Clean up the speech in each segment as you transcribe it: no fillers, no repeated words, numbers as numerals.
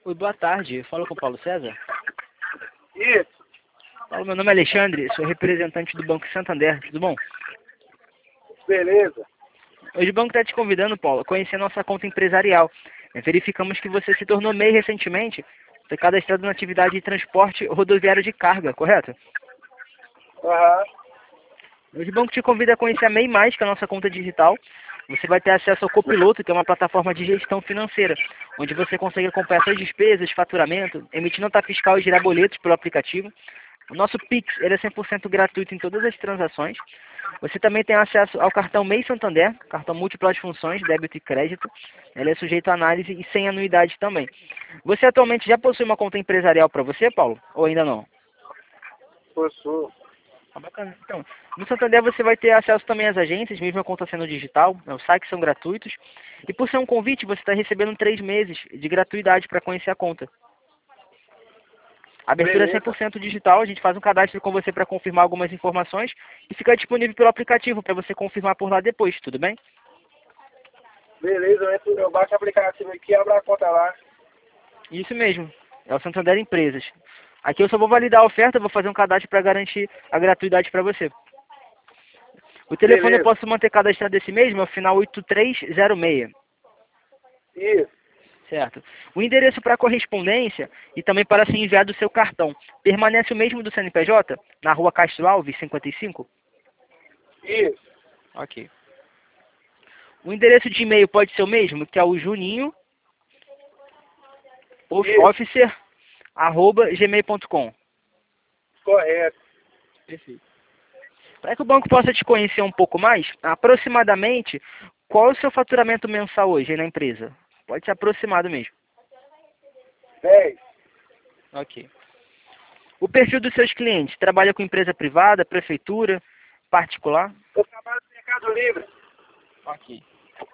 Oi, boa tarde. Eu falo com o Paulo César. Isso, Paulo, meu nome é Alexandre, sou representante do Banco Santander, tudo bom? beleza. Hoje o banco está te convidando, Paulo, a conhecer a nossa conta empresarial. Verificamos que você se tornou MEI recentemente, foi cadastrado na atividade de transporte rodoviário de carga, correto? Aham, Hoje o banco te convida a conhecer a MEI+, que é a nossa conta digital. Você vai ter acesso ao Copiloto, que é uma plataforma de gestão financeira, onde você consegue acompanhar suas despesas, faturamento, emitir nota fiscal e gerar boletos pelo aplicativo. O nosso Pix ele é 100% gratuito em todas as transações. Você também tem acesso ao cartão MEI Santander, cartão múltiplas funções, débito e crédito. Ele é sujeito a análise e sem anuidade também. Você atualmente já possui uma conta empresarial para você, Paulo? Ou ainda não? possui. Ah, bacana. Então, no Santander você vai ter acesso também às agências, mesmo a conta sendo digital, né, os saques são gratuitos. E por ser um convite, você está recebendo 3 meses de gratuidade para conhecer a conta. A abertura é Beleza, 100% digital, a gente faz um cadastro com você para confirmar algumas informações e fica disponível pelo aplicativo para você confirmar por lá depois, tudo bem? beleza, eu baixo o aplicativo aqui e abro a conta lá. Isso mesmo, é o Santander Empresas. Aqui eu só vou validar a oferta, vou fazer um cadastro para garantir a gratuidade para você. O telefone eu Beleza, posso manter cadastrado esse mesmo, é o final 8306. isso, Certo. O endereço para correspondência e também para ser enviado o seu cartão permanece o mesmo do CNPJ? Na rua Castro Alves, 55? isso, Ok. O endereço de e-mail pode ser o mesmo, que é o juninho isso, officer@gmail.com. correto. Perfeito. Para que o banco possa te conhecer um pouco mais, aproximadamente, qual é o seu faturamento mensal hoje aí na empresa? Pode ser aproximado mesmo. 10. Ok. O perfil dos seus clientes, trabalha com empresa privada, prefeitura, particular? Eu trabalho no Mercado Livre. Ok.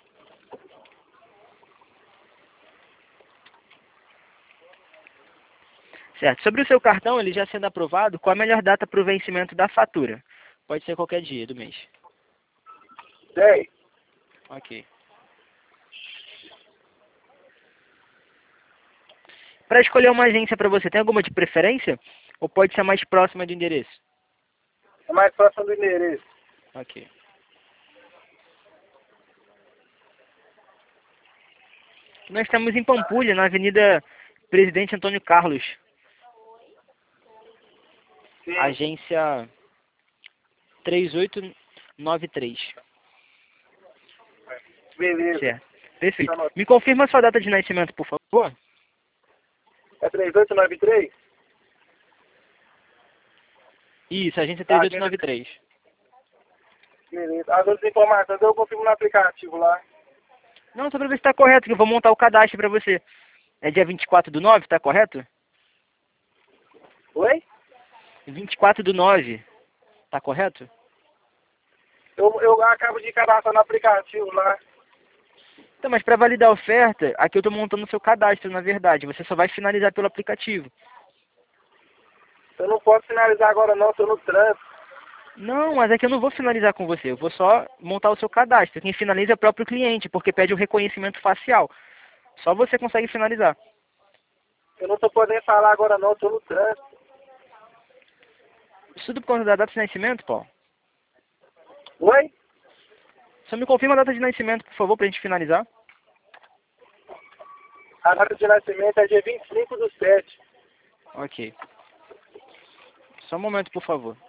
Certo. Sobre o seu cartão, ele já sendo aprovado, qual a melhor data para o vencimento da fatura? Pode ser qualquer dia do mês. 10. Ok. Para escolher uma agência para você, tem alguma de preferência? Ou pode ser a mais próxima do endereço? É mais próximo do endereço. Ok. Nós estamos em Pampulha, na Avenida Presidente Antônio Carlos, Sim, agência 3893. beleza. Certo. Perfeito. Tá no- Me confirma a sua data de nascimento, por favor? É 3893? Isso, agência Tá, 3893. beleza. As outras informações eu confirmo no aplicativo lá. Não, só para ver se está correto, que eu vou montar o cadastro para você. É dia 24/9, está correto? Oi? 24/9, está correto? Eu acabo de cadastrar no aplicativo lá. Então, mas para validar a oferta, aqui eu estou montando o seu cadastro, na verdade. Você só vai finalizar pelo aplicativo. Eu não posso finalizar agora não, tô no trânsito. Não, mas é que eu não vou finalizar com você. Eu vou só montar o seu cadastro. Quem finaliza é o próprio cliente, porque pede o reconhecimento facial. Só você consegue finalizar. Eu não tô podendo falar agora não, tô no trânsito. Isso tudo por conta da data de nascimento, Paulo? Oi? Só me confirma a data de nascimento, por favor, para a gente finalizar. A data de nascimento é dia 25/7. Ok. Só um momento, por favor.